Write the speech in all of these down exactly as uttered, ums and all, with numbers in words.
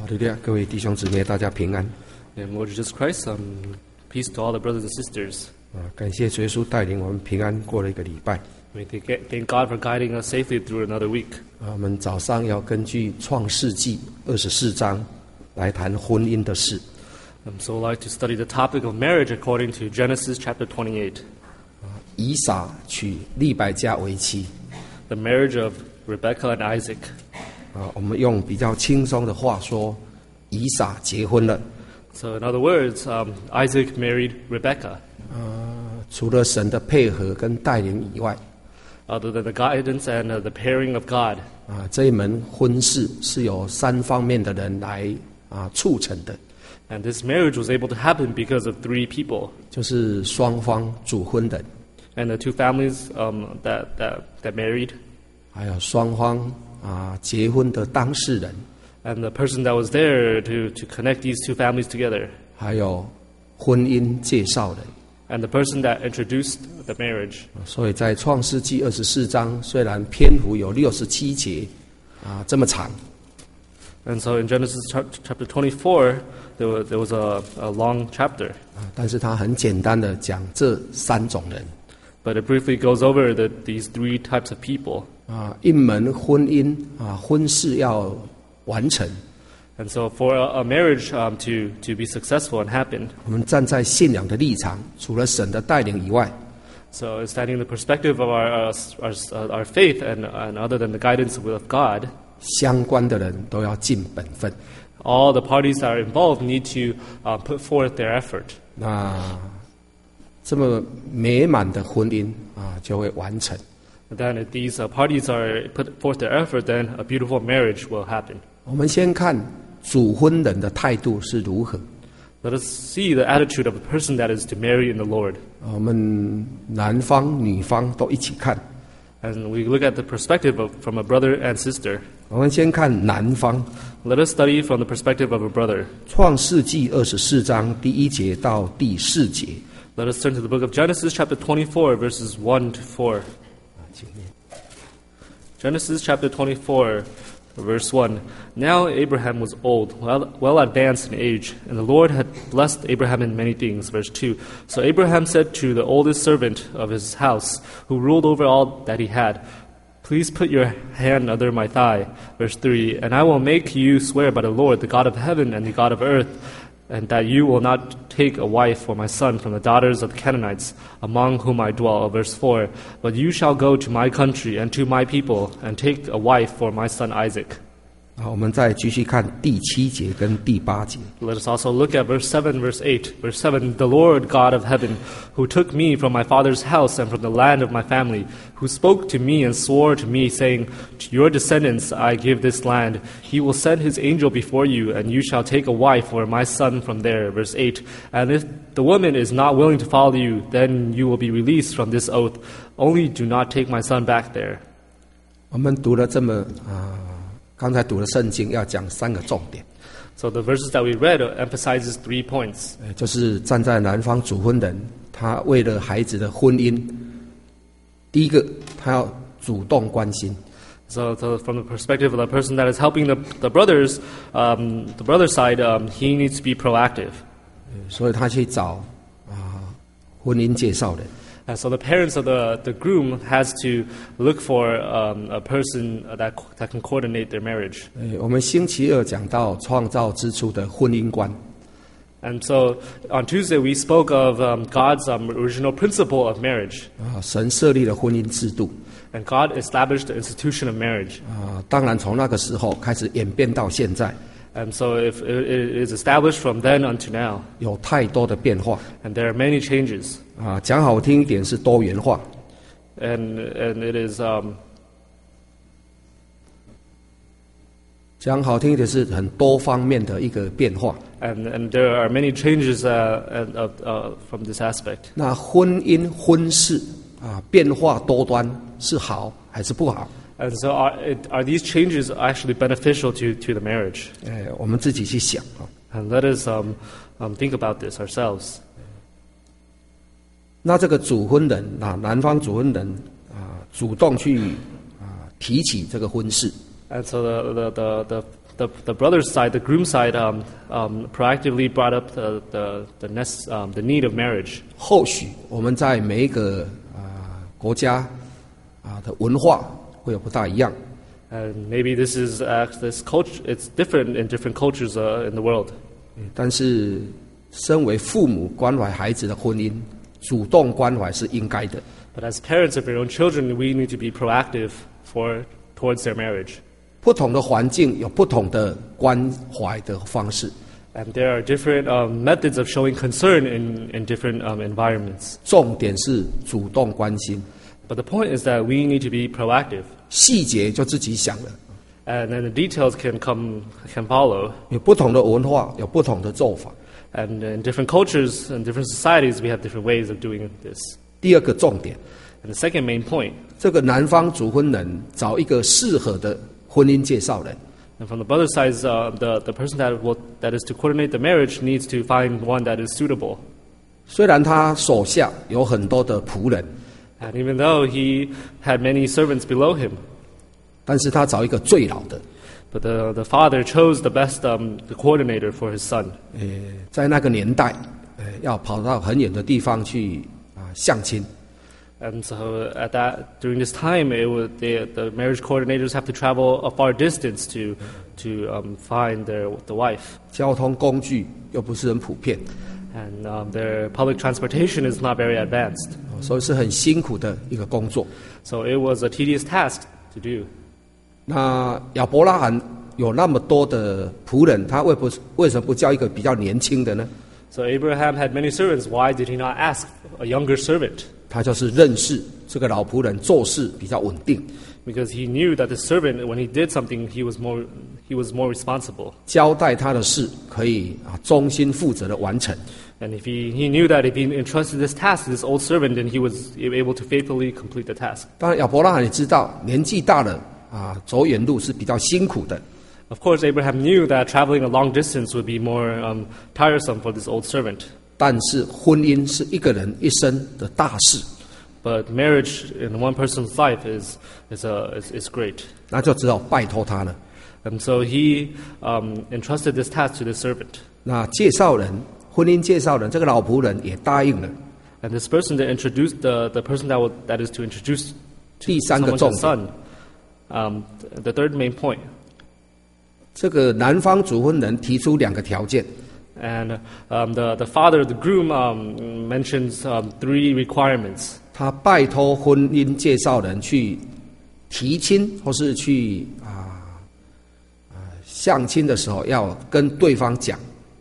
哈利路亚，各位弟兄姊妹，大家平安。 And Lord Jesus Christ, um, peace to all the brothers and sisters. 啊，感谢主耶稣带领我们平安过了一个礼拜。 We thank thank God for guiding us safely through another week. 啊，我们早上要根据创世纪二十四章来谈婚姻的事。 Um, so I'd like to study the topic of marriage according to Genesis chapter twenty-eight. 以撒娶利百加为妻。 The marriage of Rebekah and Isaac. 啊，我们用比较轻松的话说，以撒结婚了。 So in other words, um, Isaac married Rebekah. 啊，除了神的配合跟带领以外， Other than the guidance and uh, the pairing of God. 啊，这一门婚事是由三方面的人来啊促成的， And this marriage was able to happen because of three people. 就是双方主婚人， And the two families um, that, that, that married. 还有双方啊结婚的当事人， And the person that was there to, to connect these two families together. 还有婚姻介绍人。 And the person that introduced the marriage. 所以在创世纪二十四章，虽然篇幅有六十七节啊这么长， And so in Genesis chapter twenty-four, there was, there was a, a long chapter. 啊，但是他很简单的讲这三种人 But it briefly goes over the, these three types of people. 啊，一门婚姻啊婚事要完成， And so for a, a marriage um, to, to be successful and happen, 我们站在信仰的立场，除了神的带领以外， so standing in the perspective of our, our, our, our faith and, and other than the guidance of God, 相关的人都要尽本分。 all the parties that are involved need to uh, put forth their effort. 那这么美满的婚姻啊就会完成。 And then if these uh, parties are put forth their effort, then a beautiful marriage will happen. 我们先看主婚人的态度是如何。 Let us see the attitude of a person that is to marry in the Lord. 我们男方女方都一起看。 And we look at the perspective of, from a brother and sister. 我们先看男方， Let us study from the perspective of a brother. 创世纪二十四章第一节到第四节。 Let us turn to the book of Genesis chapter twenty-four, verses one to four. Genesis chapter twenty-four, verse one. Now Abraham was old, well, well advanced in age, and the Lord had blessed Abraham in many things. Verse two. So Abraham said to the oldest servant of his house, who ruled over all that he had, "Please put your hand under my thigh." Verse three. And I will make you swear by the Lord, the God of heaven and the God of earth, and that you will not take a wife for my son from the daughters of the Canaanites, among whom I dwell. Verse four. But you shall go to my country and to my people, and take a wife for my son Isaac. 好，我们再继续看第七节跟第八节。 Let us also look at verse seven, verse eight. Verse seven, the Lord God of heaven, who took me from my father's house and from the land of my family, who spoke to me and swore to me, saying, "To your descendants I give this land. He will send his angel before you, and you shall take a wife for my son from there." Verse eight, and if the woman is not willing to follow you, then you will be released from this oath. Only do not take my son back there. 我们读了这么啊，刚才读的圣经要讲三个重点， So the verses that we read emphasizes three points. 呃就是站在男方主婚人，他为了孩子的婚姻，第一个他要主动关心。 So, so from the perspective of the person that is helping the, the brothers, um, the brother side, um, he needs to be proactive. 所以他去找啊婚姻介绍人。 And so the parents of the, the groom has to look for um, a person that, that can coordinate their marriage. 呃，我们星期二讲到创造之初的婚姻观， And so on Tuesday we spoke of um, God's um, original principle of marriage. 啊，神设立了婚姻制度， And God established the institution of marriage. 啊，当然从那个时候开始演变到现在， And so if it, it is established from then unto now. 有太多的变化， And there are many changes. 啊，讲好听一点是多元化， And, and it is... Um, 讲好听一点是很多方面的一个变化。 And, and there are many changes uh, and, uh, uh, from this aspect. 那婚姻婚事啊，变化多端是好还是不好？ And so are, it, are these changes actually beneficial to, to the marriage? 哎，我们自己去想啊。 And let us um, um, think about this ourselves. 那这个主婚人啊，男方主婚人啊，主动去啊提起这个婚事， And so the, the, the, the the the brother's side, the groom side, um, um, proactively brought up the the the, nest, um, the need of marriage. 或许我们在每一个啊、呃、国家啊、呃、的文化会有不大一样。 And maybe this is uh, this culture. It's different in different cultures uh, in the world. 但是，身为父母关怀孩子的婚姻，主动关怀是应该的。 But as parents of your own children, we need to be proactive for towards their marriage. 不同的环境有不同的关怀的方式。 And there are different um, methods of showing concern in in different um, environments. 重点是主动关心， But the point is that we need to be proactive. 细节就自己想了。 And then the details can come can follow. 有不同的文化，有不同的做法。 And in different cultures and different societies, we have different ways of doing this. 第二个重点， And the second main point, 这个男方主婚人找一个适合的婚姻介绍人。 and from the brother's side, uh, the the person that will that is to coordinate the marriage needs to find one that is suitable. 虽然他手下有很多的仆人， And even though he had many servants below him, 但是他找一个最老的。 but the the father chose the best um, the coordinator for his son. 呃，在那个年代，呃，要跑到很远的地方去啊、相亲。 And so at that during this time, it was the the marriage coordinators have to travel a far distance to to um, find their the wife. 交通工具又不是很普遍， And um, their public transportation is not very advanced. 所以是很辛苦的一个工作。 So it was a tedious task to do. 那亚伯拉罕有那么多的仆人，他为不为什么不叫一个比较年轻的呢？ So Abraham had many servants. Why did he not ask a younger servant? 他就是认识这个老仆人做事比较稳定， Because he knew that the servant, when he did something, he was more he was more responsible. 交代他的事可以啊忠心负责的完成。 And if he, he knew that if he entrusted this task to this old servant, then he was able to faithfully complete the task. 当然，亚伯拉罕也知道年纪大了啊，走远路是比较辛苦的。 Of course, Abraham knew that traveling a long distance would be more um, tiresome for this old servant. 但是婚姻是一个人一生的大事， But marriage in one person's life is is, a, is, is great. 那就只好拜托他了。 And so he um, entrusted this task to the servant. 那介绍人，婚姻介绍人，这个老仆人也答应了。 And this person that introduced the, the person that, will, that is to introduce to 第三个 someone's 重点， son. Um, the third main point. 这个男方主婚人提出两个条件， And um, the, the father of the groom um, mentions um, three requirements. 他拜托婚姻介绍人去提亲或是去啊啊相亲的时候，要跟对方讲。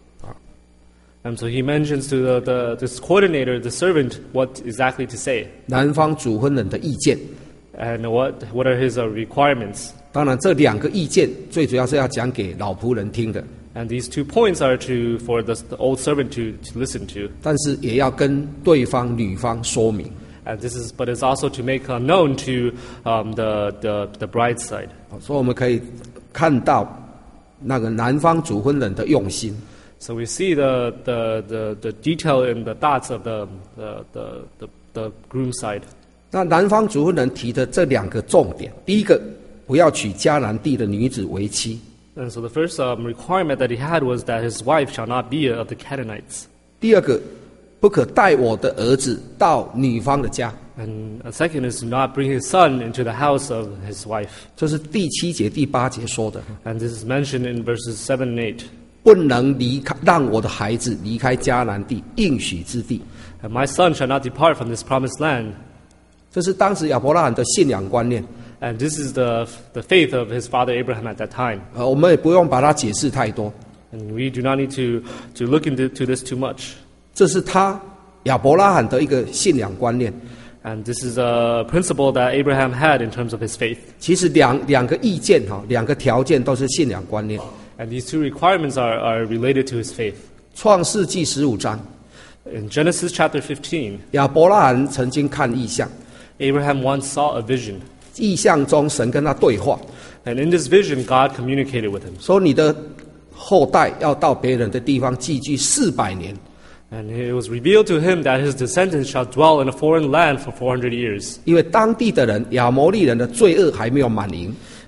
And so he mentions to the, the, this coordinator, the servant, what exactly to say. 男方主婚人的意见， And what, what are his uh, requirements. 当然这两个意见最主要是要讲给老仆人听的， And these two points are to, for the, the old servant to, to listen to. 但是也要跟对方女方说明。 And this is, but it's also to make uh, known to um, the, the, the bride's side. 所以我们可以看到那个男方主婚人的用心。 So we see the, the, the, the detail in the thoughts of the, the, the, the, the groom's side. 那男方主婚人提的这两个重点，第一个，不要娶迦南地的女子为妻； And so the first um, requirement that he had was that his wife shall not be of the Canaanites. 第二个，不可带我的儿子到女方的家。 And a second is to not bring his son into the house of his wife. 这是第七节、第八节说的， And this is mentioned in verses seven and eight. 不能离开，让我的孩子离开迦南地应许之地。 And my son shall not depart from this promised land. 这是当时亚伯拉罕的信仰观念， And this is the, the faith of his father Abraham at that time. 呃，我们也不用把它解释太多。 And we do not need to, to look into to this too much. 这是他亚伯拉罕的一个信仰观念。 And this is a principle that Abraham had in terms of his faith. 其实两两个意见哈，两个条件都是信仰观念。 And these two requirements are, are related to his faith. 创世纪十五章， In Genesis chapter fifteen, 亚伯拉罕曾经看异象， Abraham once saw a vision. 异象中神跟他对话， And in this vision, God communicated with him. 说你的后代要到别人的地方寄居四百年。 And it was revealed to him that his descendants shall dwell in a foreign land for four hundred years. 因为当地的人亚摩利人的罪恶还没有满盈，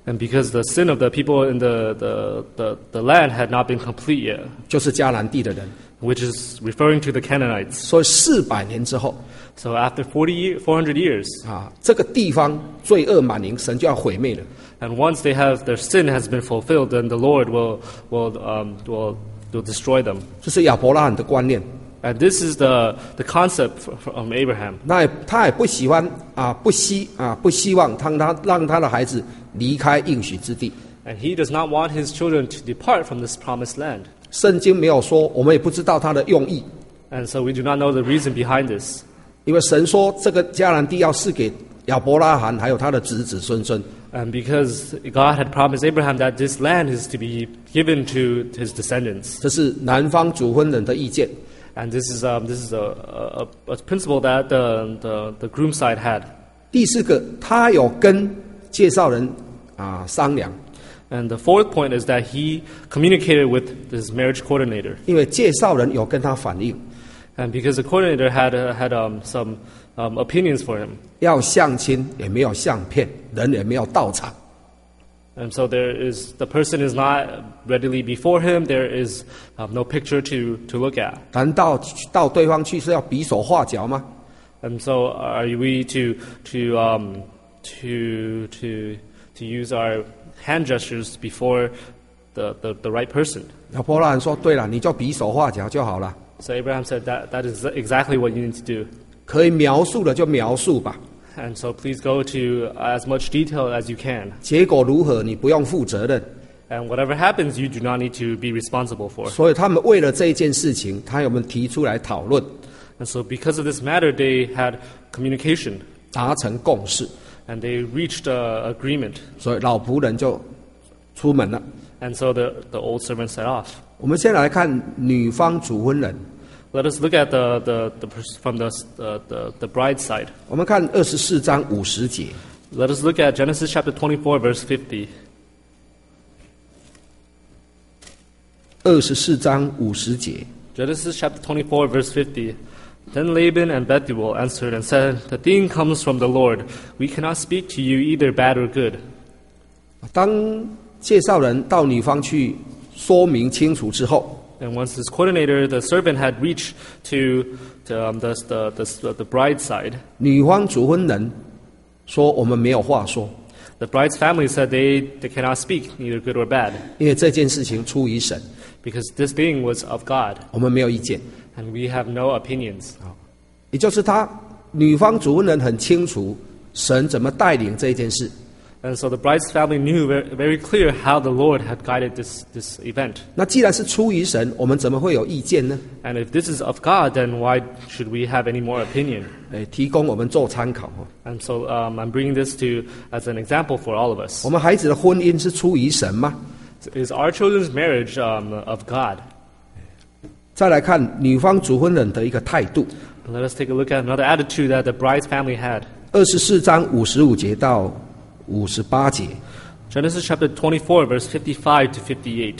And because the sin of the people in the, the, the, the land had not been complete yet, 就是迦南地的人。 which is referring to the Canaanites. 所以四百年之后 So after forty, year, four hundred years, 啊，这个地方罪恶满盈，神就要毁灭了。 and once they have their sin has been fulfilled, then the Lord will will um, will will destroy them. 这是亚伯拉罕的观念。 And this is the the concept from Abraham. 那也他也不喜欢啊，不希啊，不希望让他让他的孩子离开应许之地。 And he does not want his children to depart from this promised land. 圣经没有说，我们也不知道他的用意， And so we do not know the reason behind this. 因为神说这个迦南地要赐给亚伯拉罕还有他的子子孙孙。 And because God had promised Abraham that this land is to be given to his descendants. 这是南方主婚人的意见。 And this is um, this is a, a, a principle that the, the, the groom side had. 第四个，他有跟介绍人啊商量， And the fourth point is that he communicated with his marriage coordinator. 因为介绍人有跟他反映， And because the coordinator had uh, had um, some um, opinions for him. 要相亲也没有相片，人也没有到场。 And so there is the person is not readily before him. There is um, no picture to, to look at. 难道到对方去是要比手画脚吗？ And so are we to to um, to to to use our hand gestures before the, the, the right person? 亚伯拉罕说：“对了，你就比手画脚就好了， So Abraham said that that is exactly what you need to do. 可以描述的就描述吧， And so please go to as much detail as you can. 结果如何你不用负责任。 And whatever happens, you do not need to be responsible for. 所以他们为了这一件事情，他有没有提出来讨论， And so because of this matter, they had communication 达成共识？ and they reached a agreement. 所以老仆人就出门了。 And so the, the old servant set off. 我们先来看女方主婚人， Let us look at the, the, the pers- from the, the, the, the bride's side. 我们看二十四章五十节。 Let us look at Genesis chapter twenty-four, verse fifty. 二十四章五十节， Genesis chapter twenty-four, verse fifty. Then Laban and Bethuel answered and said, The thing comes from the Lord. We cannot speak to you either bad or good. 当介绍人到女方去说明清楚之后， And once his coordinator, the servant, had reached to, to um, the, the, the, the bride's side, 女方主婚人说：“我们没有话说， the bride's family said they, they cannot speak, neither good or bad, 因为这件事情出于神， because this thing was of God, 我们没有意见。 and we have no opinions. ” 也就是他女方主婚人很清楚神怎么带领这件事。 And so the bride's family knew very, very clear how the Lord had guided this, this event. 那既然是出于神，我们怎么会有意见呢？ And if this is of God, then why should we have any more opinion? 哎，提供我们做参考哦。 And so um, I'm bringing this to as an example for all of us. 我们孩子的婚姻是出于神吗？ Is our children's marriage um, of God? 再来看女方主婚人的一个态度， Let us take a look at another attitude that the bride's family had. 二十四章五十五节到五十八节。 Genesis chapter twenty-four, verse fifty-five to fifty-eight.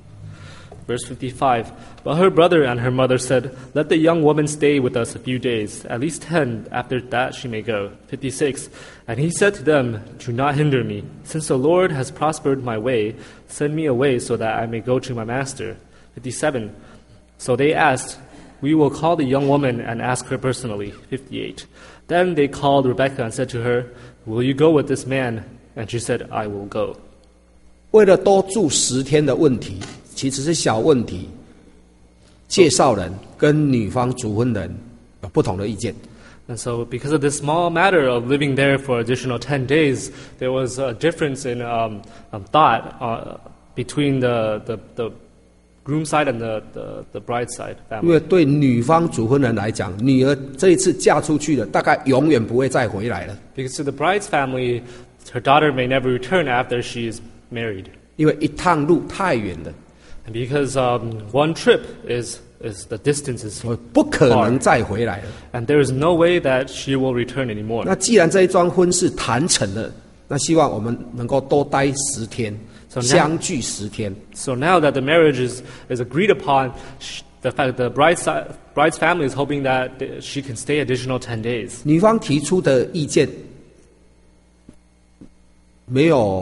Verse fifty-five. But her brother and her mother said, Let the young woman stay with us a few days, at least ten, after that she may go. fifty-six. And he said to them, Do not hinder me. Since the Lord has prospered my way, send me away so that I may go to my master. fifty-seven. So they asked, We will call the young woman and ask her personally. fifty-eight. Then they called Rebekah and said to her, Will you go with this man? And she said, I will go. 为了多住十天的问题，其实是小问题。介绍人跟女方主婚人有不同的意见。 And so because of this small matter of living there for additional ten days, there was a difference in um, um, thought uh, between the, the, the groom side and the, the, the bride side 因 family. 为对女方主婚人来讲，女儿这一次嫁出去了，大概永远不会再回来了， Because to the bride's family, her daughter may never return after she is married. 因为一趟路太远了， And because um, one trip is, is the distance is 所以不可能再回来了。 and there is no way that she will return anymore. 那既然这一桩婚事谈成了，那希望我们能够多待十天， So now- 相聚十天。 So now that the marriage is, is agreed upon, sh- the fact the bride's, si- bride's family is hoping that th- she can stay additional ten days. 女方提出的意见没有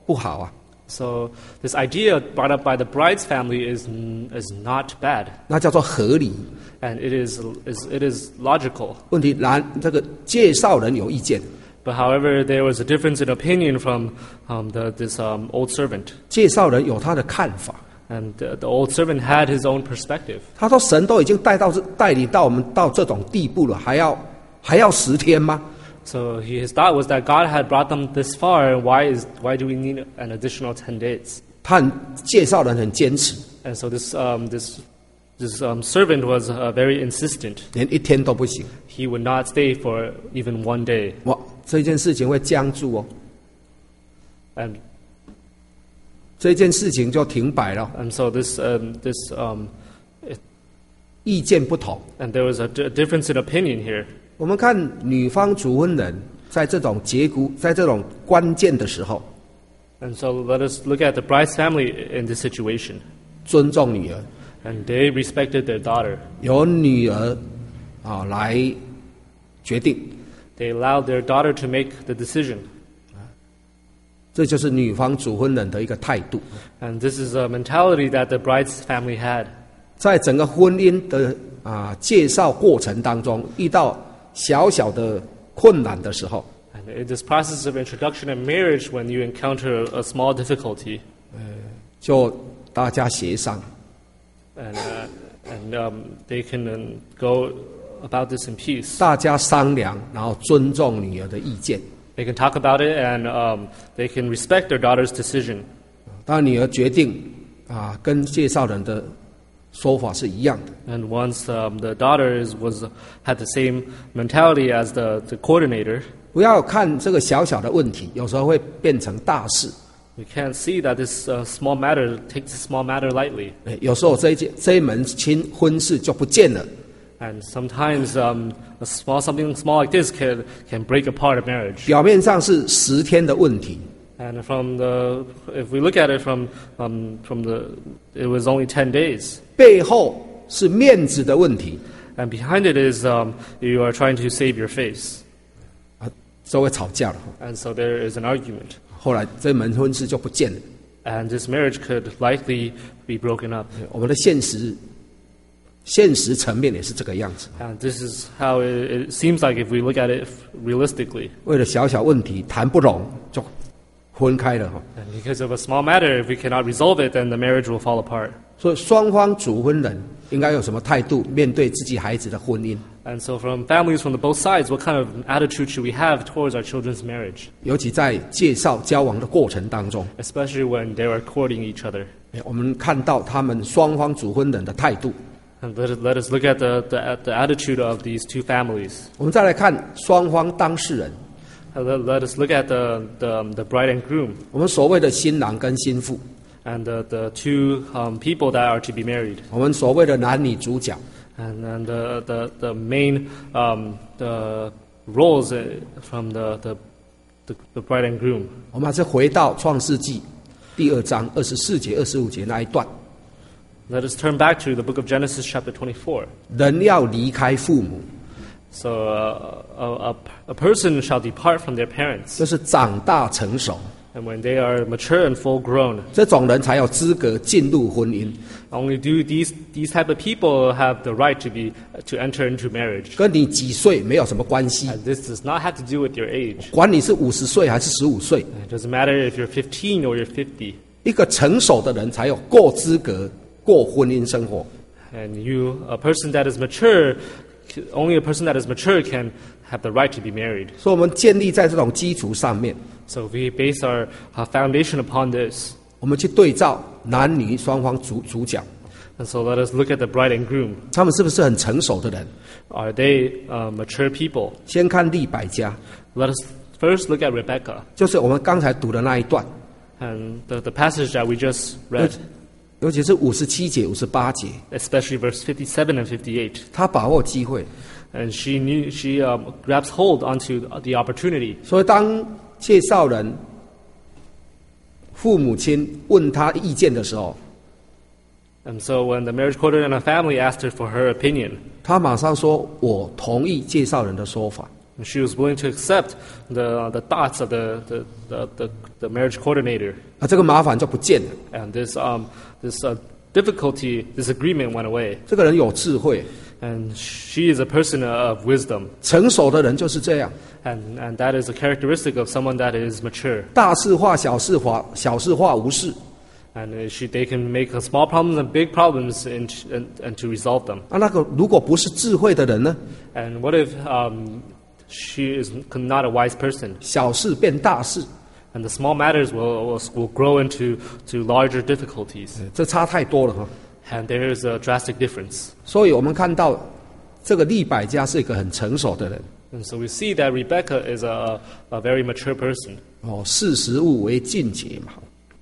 不好啊， So this idea brought up by the bride's family is n- is not bad, 那叫做合理。 and it is is it is logical. 问题男这个介绍人有意见， But however, there was a difference in opinion from um, the, this um, old servant, 介绍人有他的看法。 and the, the old servant had his own perspective. 他说：“神都已经带到这带领到我们到这种地步了，还要还要十天吗？ So he, his thought was that God had brought them this far. Why is why do we need an additional ten days? 他很介绍人很坚持， And so this um, this this um, servant was uh, very insistent. 连一天都不行。 He would not stay for even one day. 哇，这件事情会僵住哦， And 这件事情就停摆了， and so this um, this um, 意见不同。 and there was a, d- a difference in opinion here. 我们看女方主婚人在这种节骨，在这种关键的时候， And so let us look at the bride's family in this situation. 尊重女儿， And they respected their daughter. 由女儿啊来决定， They allowed their daughter to make the decision. 这就是女方主婚人的一个态度。 And this is a mentality that the bride's family had. 在整个婚姻的啊介绍过程当中，遇到小小的困难的时候， And in this process of introduction and marriage, when you encounter a small difficulty, 就大家协商， and, uh, and um, they can um, go about this in peace. 大家商量，然后尊重女儿的意见。 They can talk about it, and um, they can respect their daughter's decision. 当女儿决定啊，跟介绍人的说法是一样的， And once um, the daughter is, was had the same mentality as the, the coordinator, 不要看这个小小的问题，有时候会变成大事。 we can't see that this uh, small matter takes a small matter lightly. 哎有时候这一件这一门亲婚事就不见了。 And sometimes um, a small something small like this can can break apart a marriage. 表面上是十天的问题， And from the if we look at it from um, from the it was only ten days. 背后是面子的问题 And behind it is um, you are trying to save your face. 啊，就会吵架了。 And so there is an argument. 后来这门婚事就不见了。 And this marriage could likely be broken up. 我们的现实现实层面也是这个样子。 And this is how it, it seems like if we look at it realistically. 为了小小问题谈不拢就分开了哈。 And because of a small matter, if we cannot resolve it, then the marriage will fall apart. 所以双方主婚人应该有什么态度面对自己孩子的婚姻？ And so from families from the both sides, what kind of attitude should we have towards our children's marriage? 尤其在介绍交往的过程当中， Especially when they are courting each other. 哎我们看到他们双方主婚人的态度。 And let us, let us look at the, the, at the attitude of these two families. 我们再来看双方当事人， And let, let us look at the, the, um, the bride and groom 我们所谓的新郎跟新妇， and the, the two um, people that are to be married. 我们所谓的男女主角， And then the, the, the main um, the roles uh, from the, the, the, the bride and groom. 我们还是回到创世纪第二章二十四节、二十五节那一段， Let us turn back to the book of Genesis chapter twenty-four. 人要离开父母， So uh, a, a, a person shall depart from their parents. 就是长大成熟， And when they are mature and full grown, 这种人才有资格进入婚姻。 only do these, these type of people have the right to, be, to enter into marriage. 跟你几岁没有什么关系， And this does not have to do with your age. 管你是五十岁还是十五岁， It doesn't matter if you're fifteen or you're fifty. 一个成熟的人才有够资格过婚姻生活。 And you, a person that is mature, only a person that is mature can have the right to be married. 所以，我们建立在这种基础上面， So we base our, our foundation upon this. 我们去对照男女双方主主角， And so let us look at the bride and groom. 他们是不是很成熟的人？ Are they uh, mature people? 先看利百加， Let us first look at Rebecca 就是我们刚才读的那一段， and the, the passage that we just 尤 read, 尤其是五十七节、五十八节， especially verse fifty-seven and fifty-eight. 他把握机会， And she knew she um, grabs hold onto the opportunity. 所以当介绍人父母亲问他意见的时候， And so when the marriage coordinator and her family asked her for her opinion, 他马上说：“我同意介绍人的说法。 And she was willing to accept the the thoughts of the the, the, the, the marriage coordinator. 啊，这个麻烦就不见了。 And this um this uh, difficulty, this agreement went away. 这个人有智慧， And she is a person of wisdom. 成熟的人就是这样， And and that is a characteristic of someone that is mature. 大事化小，事化小事化无事。 And uh, she, they can make uh, small problems and big problems and, and, and to resolve them. 啊，那个如果不是智慧的人呢？ And what if um, she is not a wise person? 小事变大事， And the small matters will, will, will grow into to larger difficulties. 这差太多了哈。 And there is a drastic difference. 所以我们看到这个利百加是一个很成熟的人， And so we see that Rebecca is a, a very mature person. 哦，视时务为俊杰嘛，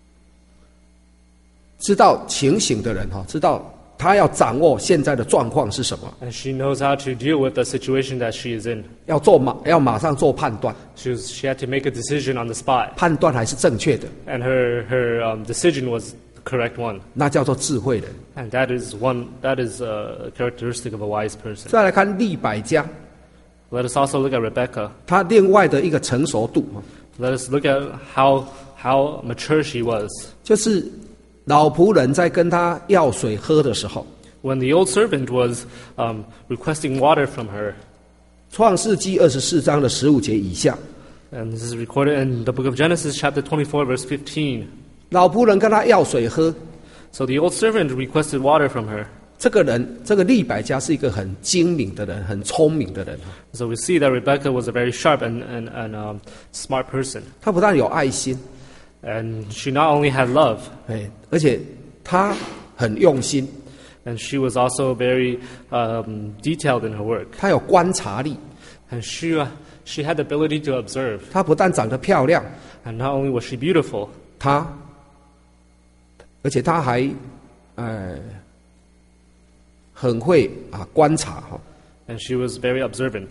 知道情形的人哈，知道他要掌握现在的状况是什么， And she knows how to deal with the situation that she is in. 要做马要马上做判断， She, was, she had to make a decision on the spot. 判断还是正确的， And her, her um, decision was the correct one. 那叫做智慧人。 And that is one that is a characteristic of a wise person. 再来看利百加， Let us also look at Rebecca. 他另外的一个成熟度， Let us look at how how mature she was. 就是老仆人在跟他要水喝的时候， When the old servant was um, requesting water from her, 创世纪二十四章的十五节以下， and this is recorded in the book of Genesis, chapter twenty-four, verse fifteen. 老仆人跟他要水喝， So the old servant requested water from her. 这个人，这个利百加是一个很精明的人，很聪明的人。 So we see that Rebecca was a very sharp and, and, and um, smart person. 他不但有爱心， And she not only had love, 哎，而且他很用心， and she was also very um, detailed in her work. 他有观察力。 And she, uh, she had the ability to observe. 他不但长得漂亮， And not only was she beautiful, 他，而且他还，呃，很会啊观察哈。 and she was very observant.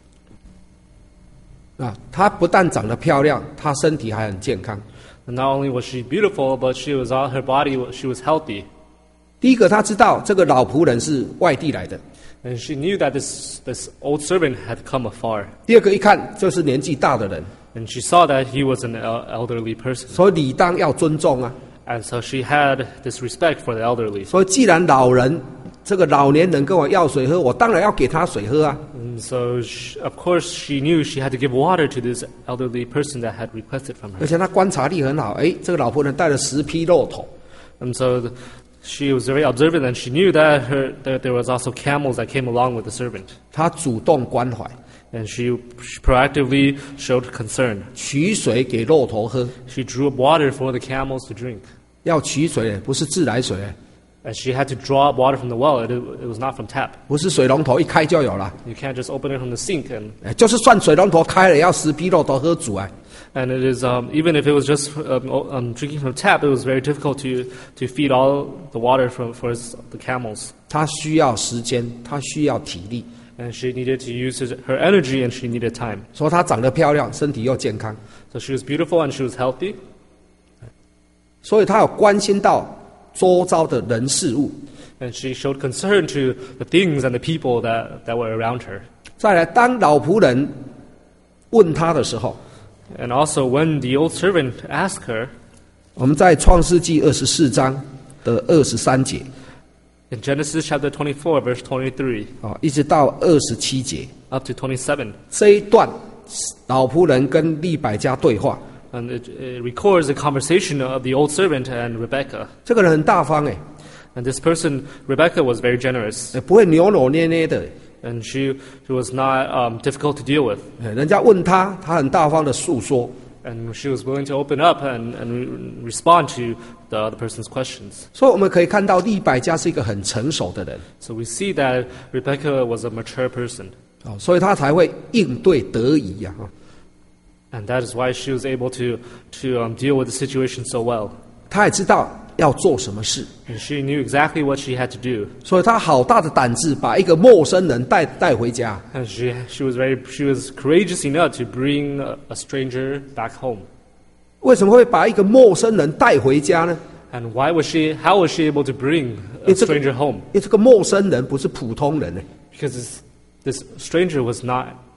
啊，她不但长得漂亮，她身体还很健康。 And not only was she beautiful, but she was all, her body, she was healthy. 第一个，她知道这个老仆人是外地来的； And she knew that this, this old servant had come afar. 第二个，一看就是年纪大的人， And she saw that he was an el- elderly person. 所以理当要尊重啊。 And so she had this respect for the elderly. 所以既然老人这个老年人跟我要水喝，我当然要给他水喝啊。 And so, she, of course, she knew she had to give water to this elderly person that had requested from 而 her. 且他观察力很好，哎，这个老仆人带了十匹骆驼， And so the, she was very observant, and she knew that, her, that there was also camels that came along with the servant. 他主动关怀， And she, she proactively showed concern. 取水给骆驼喝。 She drew up water for the camels to drink. 要取水不是自来水， And she had to draw up water from the well. It, it was not from tap. 不是水龙头一开就有了， You can't just open it from the sink. And, 哎，就是算水龙头开了，要十匹骆驼喝煮啊。 and it is, um, even if it was just um, o- um, drinking from tap, it was very difficult to, to feed all the water from, for his, the camels. 他需要时间，他需要体力， And she needed to use his, her energy, and she needed time. 说她长得漂亮，身体又健康， So she was beautiful and she was healthy. 所以她有关心到周遭的人事物。 And she showed concern to the things and the people that, that were around her. 再来，当老仆人问她的时候， And also, when the old servant asked her, 我们在创世纪二十四章的二十三节 in Genesis chapter twenty-four, verse twenty-three, 啊，一直到二十七节 up to twenty-seven, 这一段，老仆人跟利百加对话。 and it, it records the conversation of the old servant and Rebecca. 这个人很大方哎， And this person, Rebecca, was very generous. 哎不会扭扭捏捏的。 And she, she was not um, difficult to deal with. 哎人家问他，他很大方的诉说。 And she was willing to open up and, and re- respond to the other person's questions. 所以我们可以看到利百加是一个很成熟的人， So we see that Rebecca was a mature person. 哦，所以他才会应对得宜呀、啊。 And that is why she was able to, to um, deal with the situation so well. 他也知道要做什么事， And she knew exactly what she had to do. 所以他好大的胆子把一个陌生人带带回家。 And she, she, was very, she was courageous enough to bring a, a stranger back home. 为什么会把一个陌生人带回家呢？ And why was she, how was she able to bring a It's a- stranger home? 因为这个陌生人不是普通人呢， Because this, this stranger was not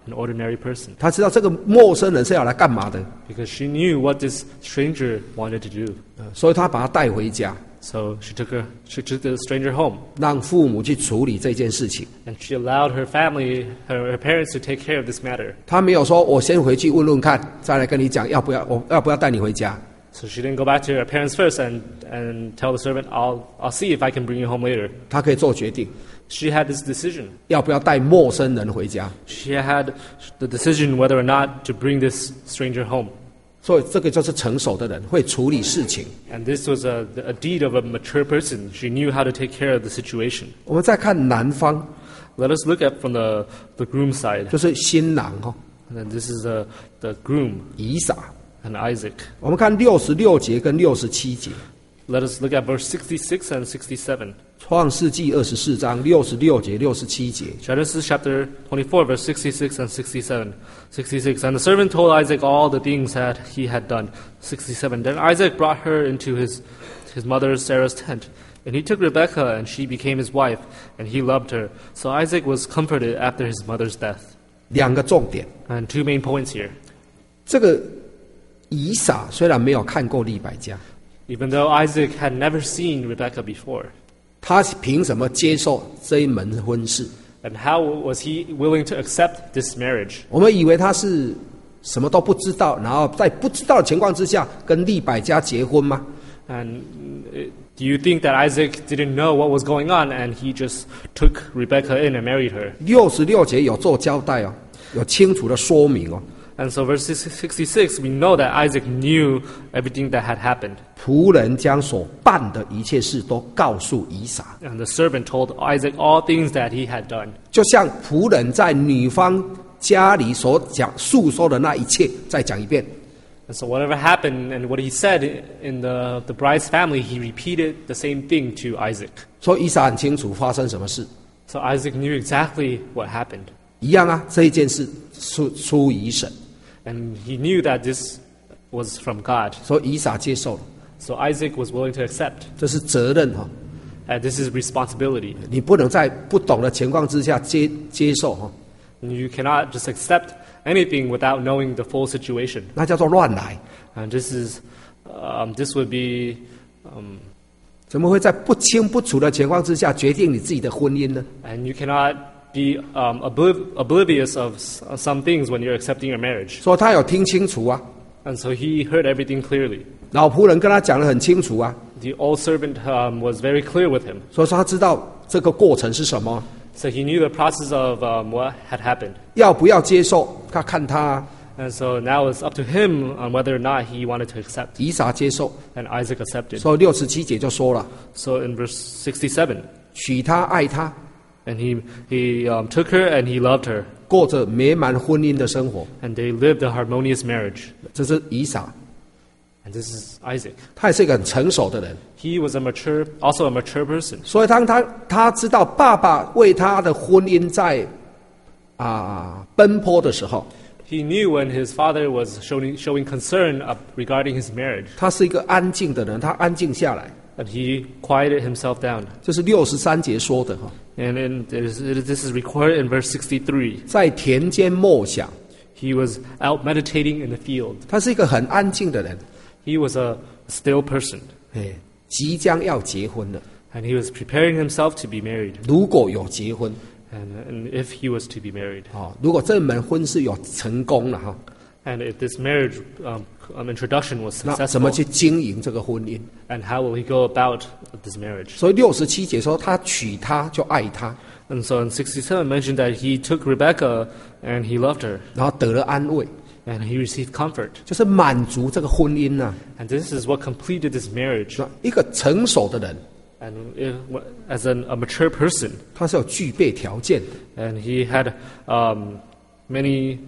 an ordinary person. 他知道这个陌生人是要来干嘛的， Because she knew what this stranger wanted to do. 所以他把他带回家， So she took her, she took the stranger home. 让父母去处理这件事情。 And she allowed her family, her, her parents to take care of this matter. 他没有说我先回去问问看，再来跟你讲要不要我要不要带你回家。 So she didn't go back to her parents first and, and tell the servant, I'll, I'll see if I can bring you home later. 他可以做决定， She had this decision. 要不要带陌生人回家。 She had the decision whether or not to bring this stranger home. 所以这个就是成熟的人会处理事情。 And this was a, a deed of a mature person. She knew how to take care of the situation. 我们再看男方， Let us look at from the, the groom side. 就是新郎哦， And then this is the, the groom 以撒。 and Isaac. 我们看六十六节跟六十七节， Let us look at verse sixty-six and sixty-seven. 创世纪二十四章六十六节、六十七节。 Genesis chapter twenty-four, verse sixty-six and sixty-seven. sixty-six. And the servant told Isaac all the things that he had done. sixty-seven. Then Isaac brought her into his, his mother Sarah's tent. And he took Rebekah, and she became his wife, and he loved her. So Isaac was comforted after his mother's death. 两个重点， And two main points here. 这个以撒虽然没有看过利百加， Even though Isaac had never seen Rebekah before, 他凭什么接受这一门婚事？ and how was he willing to accept this marriage? 我们以为他是什么都不知道，然后在不知道的情况之下跟利百加结婚吗？ And uh, do you think that Isaac didn't know what was going on and he just took Rebekah in and married her? 六十六节有做交代哦，有清楚的说明哦。 And so verse sixty-six, we know that Isaac knew everything that had happened. 仆人将所办的一切事都告诉以撒， And the servant told Isaac all things that he had done. 就像仆人在女方家里所讲诉说的那一切，再讲一遍。 And so whatever happened and what he said in the, the bride's family, he repeated the same thing to Isaac. 所以以撒很清楚发生什么事， So Isaac knew exactly what happened. 一样啊，这一件事出出于神， And he knew that this was from God. 所以以撒接受了， So Isaac was willing to accept. 这是责任哈、 And this is responsibility. 你不能在不懂的情况之下接接受哈、 And you cannot just accept anything without knowing the full situation. 那叫做乱来。 And this is, um, this would be, um, 怎么会在不清不楚的情况之下决定你自己的婚姻呢？ and you cannot be um, obliv- oblivious of s- some things when you're accepting your marriage. 说他有听清楚啊， And so he heard everything clearly. 老仆人跟他讲得很清楚啊， The old servant um, was very clear with him. 所以说他知道这个过程是什么， So he knew the process of um, what had happened. 要不要接受，他看他啊。 And so now it's up to him on whether or not he wanted to accept. 以撒接受， And Isaac accepted. 所以六十七节就说了， So in verse sixty-seven, 娶她爱她， and he, he um, took her and he loved her. 过着美满婚姻的生活。 And they lived a harmonious marriage. 这是以撒， And this is Isaac. 他也是一个很成熟的人， He was a mature, also a mature person. 所以当他他知道爸爸为他的婚姻在啊奔波的时候， He knew when his father was showing, showing concern up regarding his marriage. 他是一个安静的人，他安静下来。 And he quieted himself down. 这是六十三节说的哈， And then it is, it is, this is recorded in verse sixty-three. 在田间默想， He was out meditating in the field. 他是一个很安静的人， He was a still person. 哎，即将要结婚了。 And he was preparing himself to be married. 如果有结婚， And, and if he was to be married. 哦，如果这门婚事有成功了哈， And if this marriage um, um, introduction was 那怎么 successful. 去经营这个婚姻？ And how will he go about this marriage? 所以六十七节说，他娶她就爱她， And so in sixty-seven mentioned that he took Rebekah and he loved her. 然后得了安慰， And he received comfort. 就是满足这个婚姻呐、 And this is what completed this marriage. 那一个成熟的人， And if, as an, a mature person, 他是有具备条件的。 and he had um, many,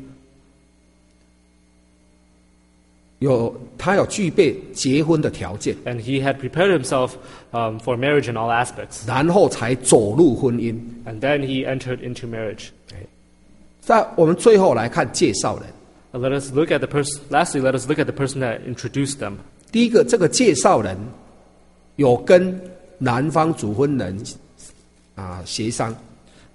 有他有具备结婚的条件， and he had prepared himself um, for marriage in all aspects. 然后才走入婚姻。 And then he entered into marriage. 在我们最后来看介绍人， And let us look at the person. Lastly, let us look at the person that introduced them. 第一个，这个介绍人有跟男方主婚人啊协商，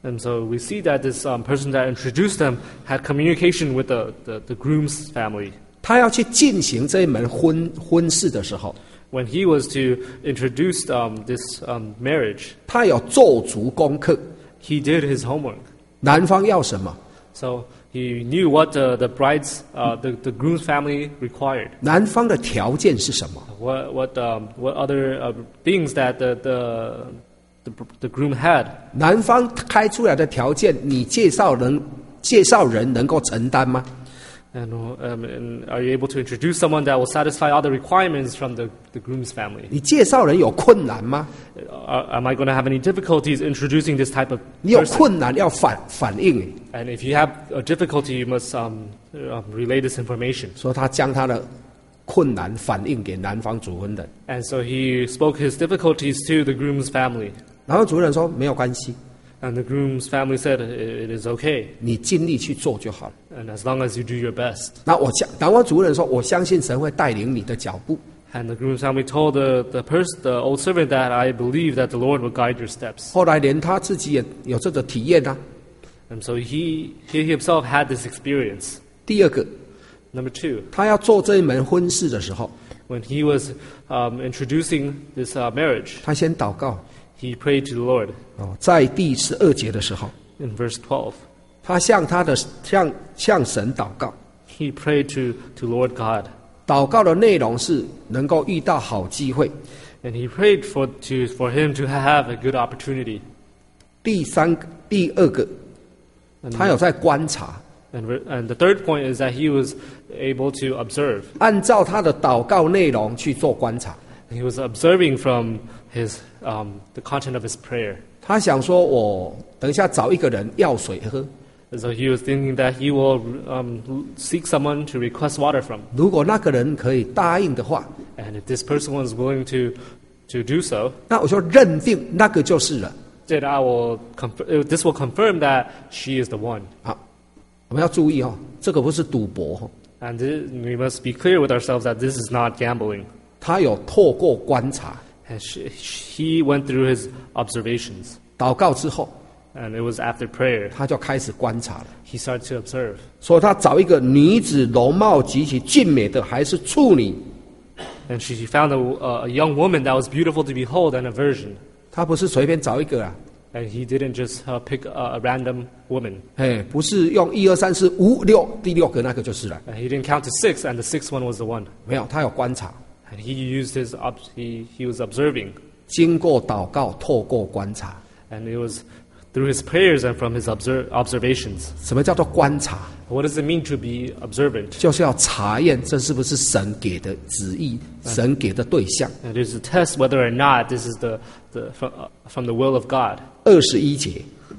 And so we see that this um, person that introduced them had communication with the, the, the groom's family. 他要去进行这一门婚婚事的时候， When he was to introduce um, this um, marriage, 他有做足功课。 he did his homework. 男方要什么？ So he knew what the, the bride's, uh, the, the groom's family required. 男方的条件是什么？ What, what, um, what other uh, things that the, the, the, the groom had. 男方开出来的条件，你介绍人介绍人能够承担吗？ And, um, and are you able to introduce someone that will satisfy all the requirements from the, the groom's family? 你介绍人有困难吗？ Uh, am I going to have any difficulties introducing this type of 你有 person? 困难要反反应。 And if you have a difficulty, you must um, um, relay this information. 说他将他的困难反映给男方主婚人， And so he spoke his difficulties to the groom's family. 然后主人说没有关系， And the groom's family said, it, it is okay, 你尽力去做就好了。 and as long as you do your best. 那我相，然后主人说，我相信神会带领你的脚步。 And the groom's family told the, the, pers- the old servant that I believe that the Lord will guide your steps. 后来连他自己也有这个体验啊。 And so he, he himself had this experience. 第二个， Number two, 他要做这一门婚事的时候， when he was um, introducing this uh, marriage, 他先祷告。 he prayed to the Lord. 哦，在第十二节的时候， In verse twelve, 他向他的向向神祷告。 he prayed to, to Lord God. 祷告的内容是能够遇到好机会。 And he prayed for, to, for him to have a good opportunity. 第三个，第二个，他有在观察， And, re- and the third point is that he was able to observe. 按照他的祷告内容去做观察。 He was observing from his, um, the content of his prayer. 他想说，我等一下找一个人要水喝， And so he was thinking that he will um, seek someone to request water from. 如果那个人可以答应的话， And if this person was willing to, to do so, 那我就认定那个就是了。 then I will conf- this will confirm that she is the one. 好，我们要注意哦，这个不是赌博哦， And this, we must be clear with ourselves that this is not gambling. 他有透过观察、 And she, he went through his observations. 祷告之后， And it was after prayer, 他就开始观察了。 he started to observe. 说他找一个女子容貌极其俊美的，还是处女， And she, she found a, a young woman that was beautiful to behold and a virgin. 他不是随便找一个啊， And he didn't just uh, pick a, a random woman. 哎，不是用一二三四五六第六个那个就是了， And he didn't count to six, and the sixth one was the one. 没有，他有观察， And he used his, ob- he, he was observing. 经过祷告，透过观察。 And it was through his prayers and from his obser- observations. 什么叫做观察？ What does it mean to be observant? 就是要查验这是不是神给的旨意，神给的对象。 And it is to test whether or not this is the, the, from, uh, from the will of God. 二十一节，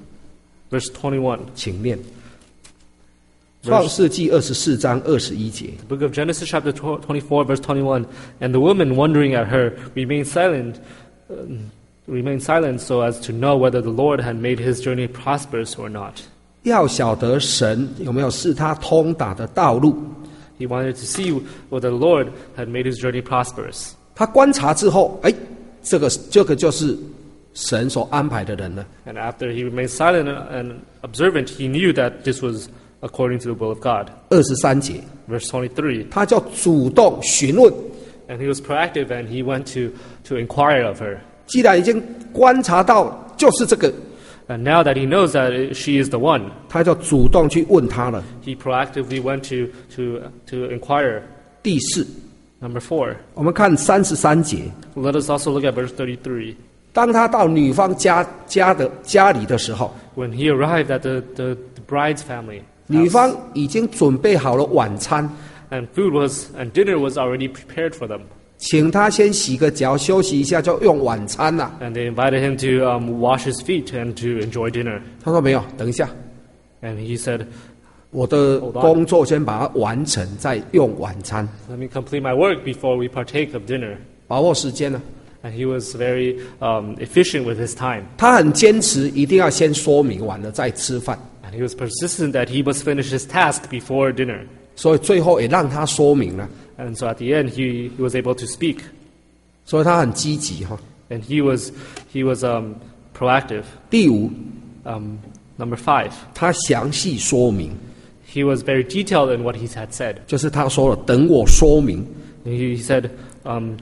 Verse twenty-one, 请念。创世纪二十四章二十一节， the book of Genesis, chapter twenty-four, verse twenty-one. And the woman, wondering at her, remained silent, um, remained silent so as to know whether the Lord had made his journey prosperous or not. 要晓得神有没有是他通达的道路。 He wanted to see whether the Lord had made his journey prosperous. 他观察之后，哎，这个这个就是神所安排的人了。 And after he remained silent and observant, he knew that this was according to the will of God. 二十三节， Verse twenty-three. 他就主动询问， And he was proactive and he went to, to inquire of her. 既然已经观察到就是这个， And now that he knows that she is the one, 他就主动去问他了。 he proactively went to, to, to inquire. 第四， Number four. 我们看三十三节， Let us also look at verse thirty-three. 当他到女方家家的家里的时候， When he arrived at the, the, the bride's family, 女 house, 方已经准备好了晚餐， and food was and dinner was already prepared for them. 请他先洗个脚休息一下，就用晚餐啦、 And they invited him to um, wash his feet and to enjoy dinner. 他说没有，等一下， And he said, 我的工作先把它完成，再用晚餐， let me complete my work before we partake of dinner. 把握时间了。 And he was very um, efficient with his time. 他很坚持，一定要先说明完了再吃饭， And he was persistent that he must finish his task before dinner. 所以最后也让他说明了， And so at the end, he, he was able to speak. 所以他很积极哈。 And he was, he was um, proactive. 第五， Um, Number five, 他详细说明， he was very detailed in what he had said. 就是他说了，等我说明。 He said, um,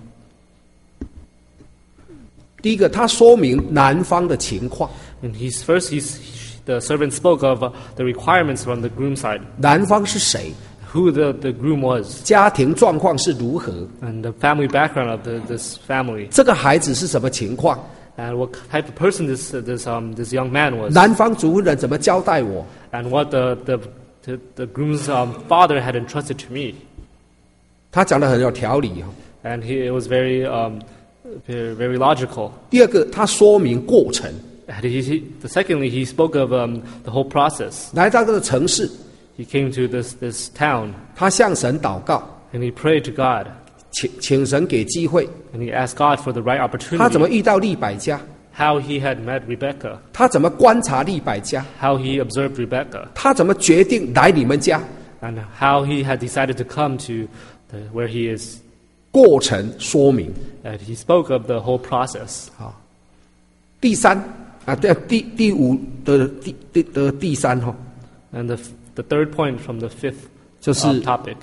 第一个，他说明男方的情况， and he's first he's, the servant spoke of uh, the requirements from the groom side, 男方是谁， who the, the groom was, 家庭状况是如何， and the family background of the, this family, 这个孩子是什么情况， and what type of person this uh, this um, this young man was, 男方主婚人怎么交代我， and what the the the, the groom's um, father had entrusted to me. 他讲的很有条理哈。 And he, it was very, um, very, very logical. 第二个，他说明过程， And he, he, the secondly, he spoke of um, the whole process. 来到这个城市， He came to this, this town, 他向神祷告， and he prayed to God, 请请神给机会， and he asked God for the right 他怎么 opportunity. 遇到利百加， How he had met Rebecca, 他怎么观察利百加， how he observed Rebecca, 他怎么决定来你们家， and how he had decided to come to the, where he is. 过程说明。 And he spoke of the whole process. 好，第三啊，第第第五的第第的第三哈， And the, the third point from the fifth 就是 um, topic,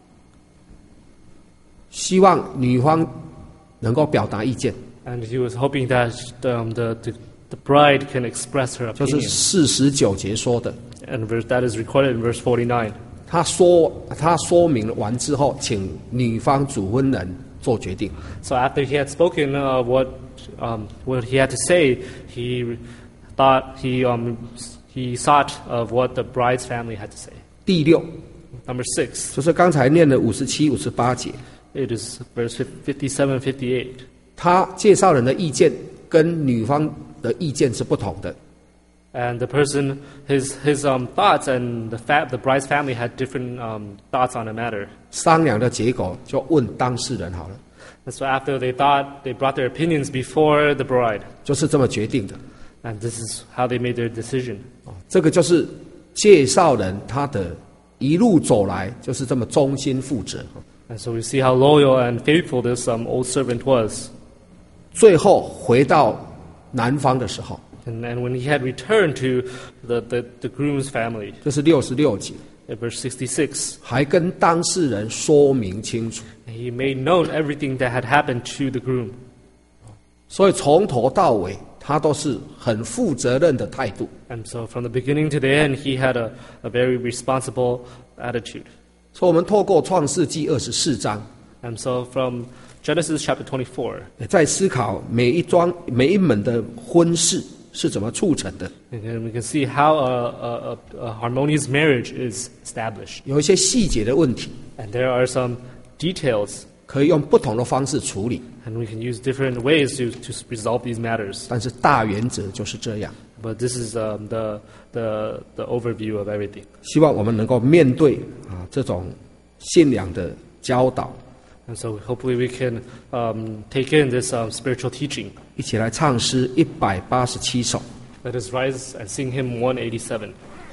希望女方能够表达意见， and he was hoping that um, the, the, the bride can express her 就是 opinion. 四十九节说的。 And verse, that is recorded in verse forty-nine. 他说他说明完之后，请女方主婚人做决定。 So after he had spoken uh, what um, what he had to say, he thought he um, he sought of what the bride's family had to say. 第六 Number six, 就是刚才念的五十七、五十八节， it is verse fifty-seven, fifty-eight. 他介绍人的意见跟女方的意见是不同的。 And the person, his his um, thoughts and the fa- the bride's family had different um, thoughts on the matter. 商量的结果就问当事人好了， And so after they thought, they brought their opinions before the bride. 就是这么决定的。 And this is how they made their decision. 哦这个就是介绍人他的一路走来就是这么忠心负责。 And so we see how loyal and faithful this um, old servant was. 最后回到南方的时候， And, and when he had returned to the, the, the groom's family, 这是六十六节， at verse sixty-six, 还跟当事人说明清楚。 he made known everything that had happened to the groom. 所以从头到尾，他都是很负责任的态度。 And so from the beginning to the end, he had a, a very responsible attitude. 所以我们透过创世纪二十四章， And so from Genesis chapter twenty-four, 也在思考每一桩每一门的婚事是怎么促成的。 and then we can see how a, a, a, a harmonious marriage is established. 有一些细节的问题， And there are some details, 可以用不同的方式处理， and we can use different ways to, to resolve these matters. 但是大原则就是这样。 But this is um, the, the, the overview of everything. 希望我们能够面对啊这种信仰的教导， And so hopefully we can um, take in this um, spiritual teaching. 一起来唱诗一百八十七首。 Let us rise and sing hymn one eighty-seven.